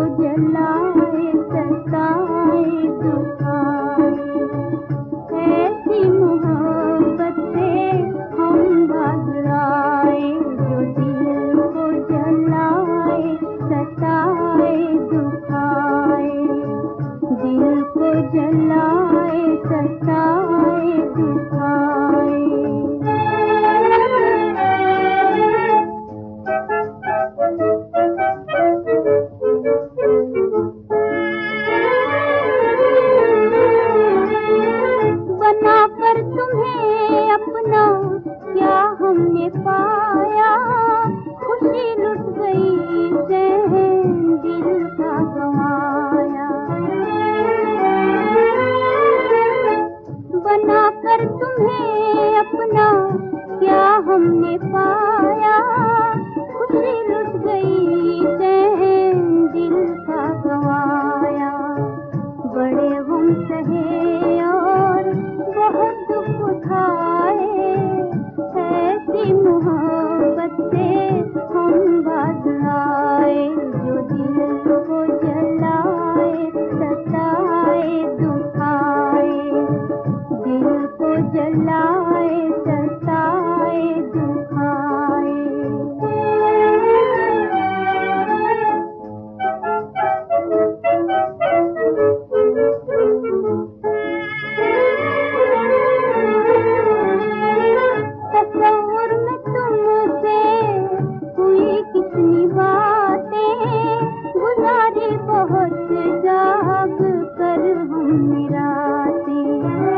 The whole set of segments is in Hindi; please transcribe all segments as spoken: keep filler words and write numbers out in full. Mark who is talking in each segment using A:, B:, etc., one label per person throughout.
A: जलाए सताए दुखाए, ऐसी मोहब्बत से हम भाग आए जो दिल को जलाए सताए दुखाए, दिल को जलाए सताए दुखाए। बनाकर तुम्हें अपना क्या हमने पाया, खुशी लुट गई चैन दिल का गंवाया। बनाकर तुम्हें अपना क्या हमने पाया, खुशी लुट गई चैन दिल का गंवाया। बड़े गम सहे और बहुत दुख उठाए, ऐसी मोहब्बत से हम बाज आए जो दिल को जलाए सताए दुखाए, दिल को जलाए सताए दुखाए। तस्वीर में तुमसे हुई कितनी बातें, गुजारी बहुत जाग कर हमने रातें।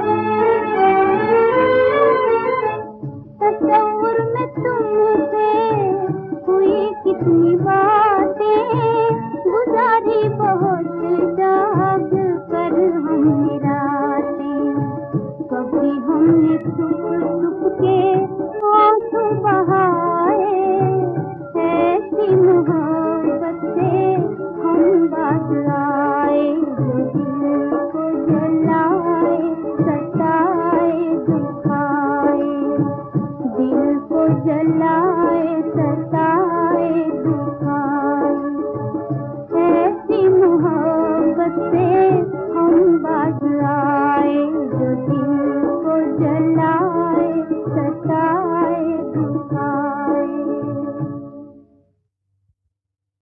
A: तस्वीर में तुमसे हुई कितनी बातें, गुजारी बहुत जाग कर हमने रातें। कभी हमने छुप छुप के आंसू बहाए, ऐसी मोहब्बत से हम बाज आए जो दिल को जलाए सताए दुखाए, दिल को जलाए सताए दुखाए, ऐसी मोहब्बत से हम बाज आए जो दिल को जलाए